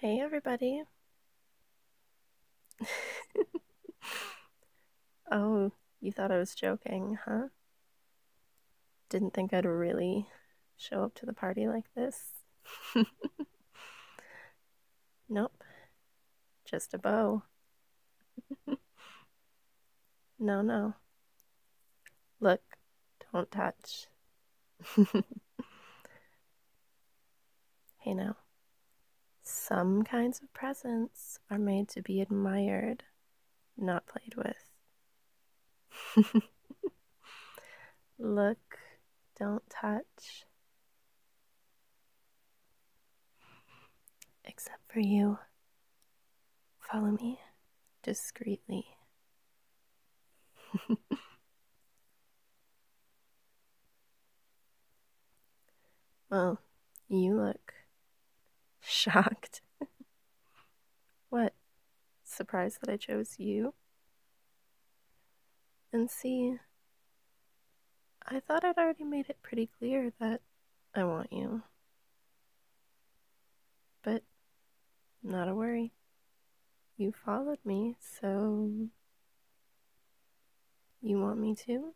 Hey, everybody. Oh, you thought I was joking, huh? Didn't think I'd really show up to the party like this? Nope, just a bow. No, no. Look, don't touch. Hey, now. Some kinds of presents are made to be admired, not played with. Look, don't touch. Except for you. Follow me discreetly. Well, you look shocked. What? Surprised that I chose you? And see, I thought I'd already made it pretty clear that I want you. But not a worry. You followed me, so you want me to?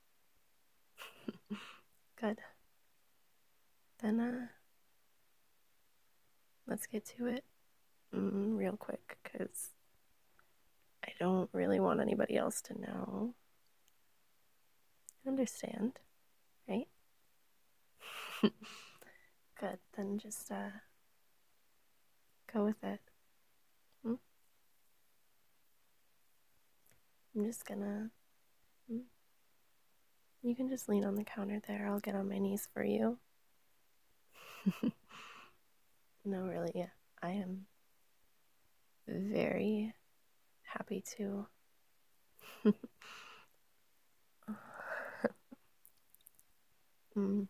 Good. Then, let's get to it real quick, because I don't really want anybody else to know. Understand, right? Good. Then just, go with it. Hmm? I'm just gonna. Hmm? You can just lean on the counter there. I'll get on my knees for you. No, really, yeah. I am very happy to. mm.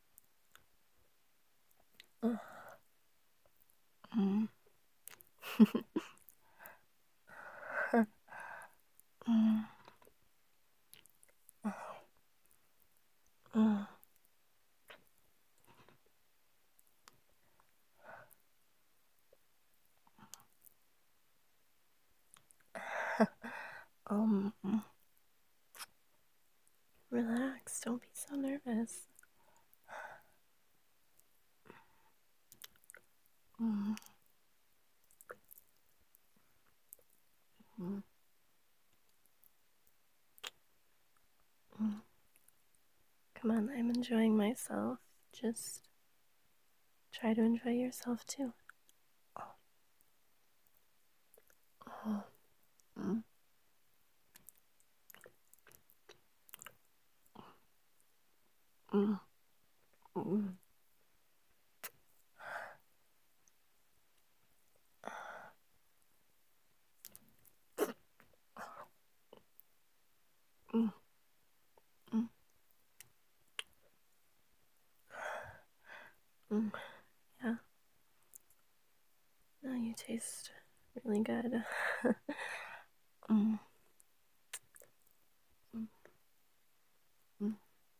Mm. Mm. Mm. um, Relax. Don't be so nervous. Mm. Mm. Mm. Come on, I'm enjoying myself. Just try to enjoy yourself too. Oh. Mm. Mm. Mm. Mm. Mm. Mm. Yeah. No, you taste really good. mm. Mm. Mm.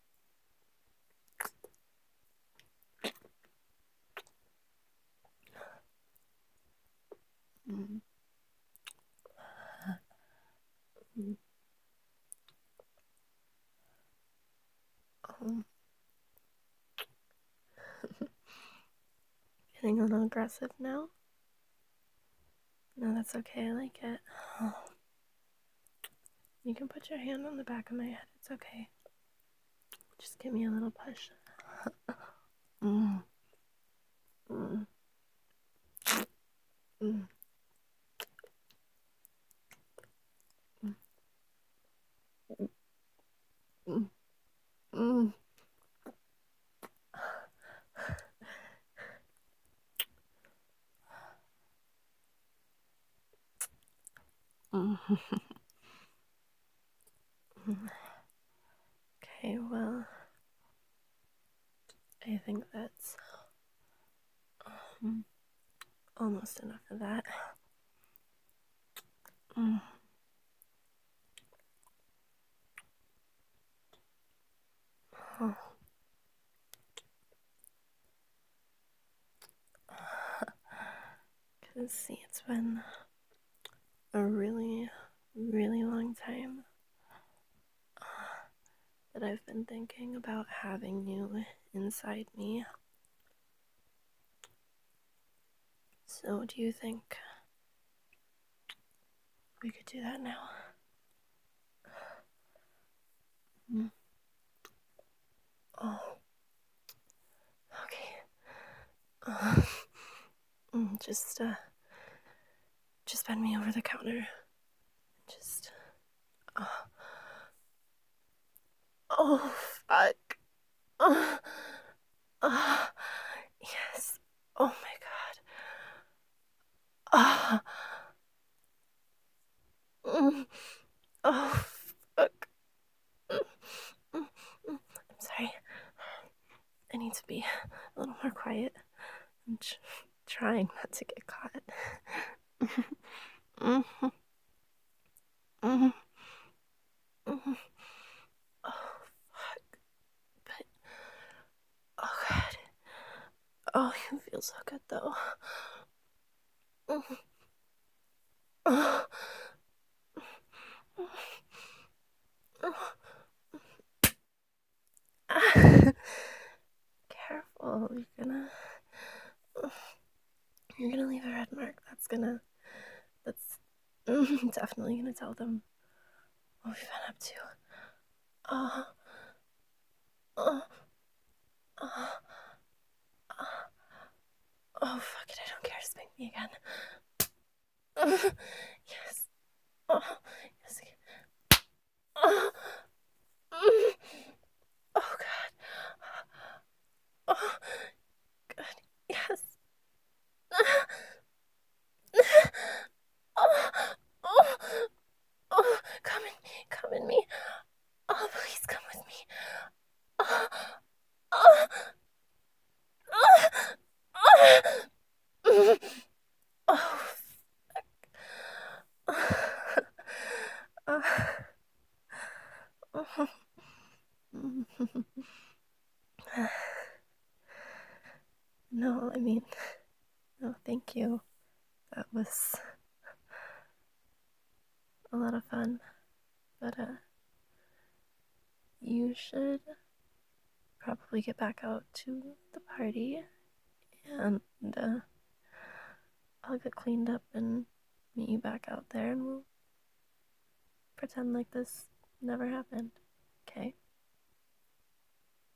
Mm. Mm. Um, Getting a little aggressive now? No, that's okay. I like it. Oh. You can put your hand on the back of my head. It's okay. Just give me a little push. Mm. Mm. Mm. Mm. Mm. Mm. Okay, well, I think that's um, almost enough of that. Mm. Oh. See, it's been a really, really long time that I've been thinking about having you inside me. So, do you think we could do that now? Mm. Oh, okay. Uh, just, bend me over the counter. Just, uh, oh, fuck. Uh, uh, yes. Oh my god. Mm, oh, fuck. Mm, mm, I'm sorry. I need to be a little more quiet. I'm trying not to get caught. Mhm, mhm, mhm. Oh, fuck. But, oh, God. Oh, you feel so good, though. Mhm. Oh, oh. Ah. Careful. You're gonna leave a red mark. That's definitely gonna tell them what we've been up to. Oh, oh, oh, oh, oh, fuck it. I don't care. Spank me again. Yes. Oh, yes. Oh, mm. Oh, God. Oh, good. Yes. Oh, oh, oh, come in me. Oh, please come with me. Oh, oh, oh, oh, oh, oh, oh. No, I mean, no, thank you. That was a lot of fun. But, you should probably get back out to the party, and, I'll get cleaned up and meet you back out there, and we'll pretend like this never happened. Okay?